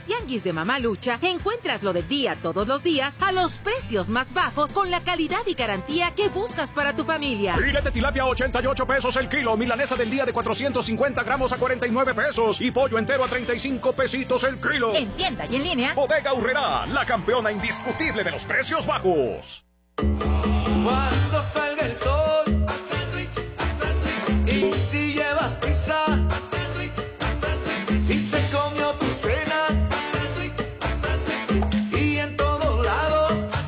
Tianguis de Mamalucha encuentras lo del día todos los días a los precios más bajos con la calidad y garantía que buscas para tu familia. Filete tilapia 88 pesos el kilo, milanesa del día de 450 gramos a 49 pesos y pollo entero a 35 pesitos el kilo. En tienda y en línea. Bodega Aurrerá, la campeona indiscutible de los precios bajos.